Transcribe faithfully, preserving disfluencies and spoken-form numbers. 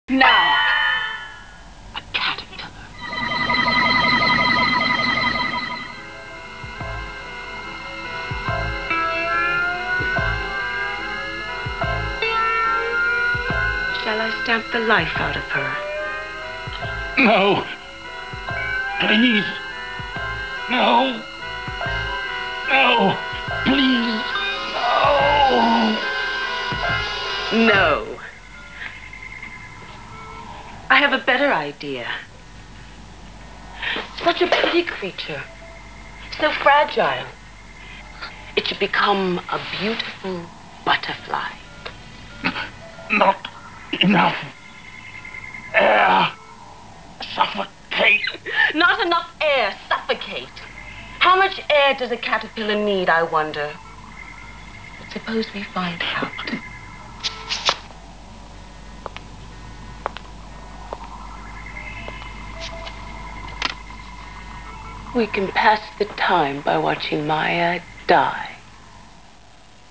Now, a caterpillar. Shall I stamp the life out of her? No. Please. No. No. Please. No. No. I have a better idea. Such a pretty creature. So fragile. It should become a beautiful butterfly. Not enough air. Suffocate. Not enough air. Suffocate. How much air does a caterpillar need, I wonder? But suppose we find out. We can pass the time by watching Maya die.